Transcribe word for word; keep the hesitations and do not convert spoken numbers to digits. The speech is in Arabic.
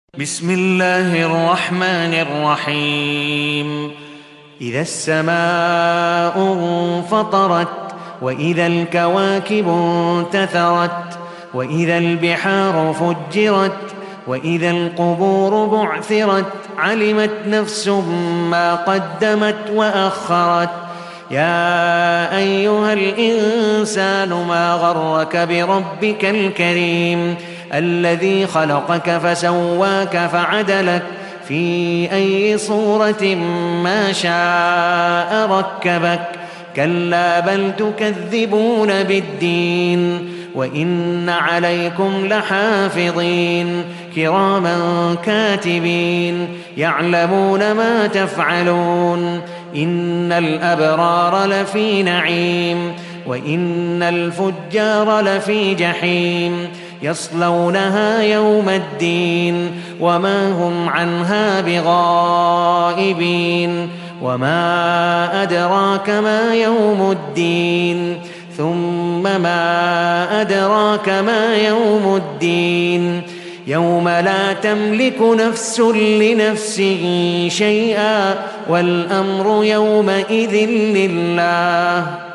بسم الله الرحمن الرحيم إذا السماء انفطرت وإذا الكواكب انتثرت وإذا البحار فجرت وإذا القبور بعثرت علمت نفس ما قدمت وأخرت يا أيها الإنسان ما غرك بربك الكريم الذي خلقك فسواك فعدلك في أي صورة ما شاء ركبك كلا بل تكذبون بالدين وإن عليكم لحافظين كراما كاتبين يعلمون ما تفعلون إن الأبرار لفي نعيم وإن الفجار لفي جحيم يصلونها يوم الدين وما هم عنها بغائبين وما أدراك ما يوم الدين ثم ما أدراك ما يوم الدين يوم لا تملك نفس لنفس شيئا والأمر يومئذ لله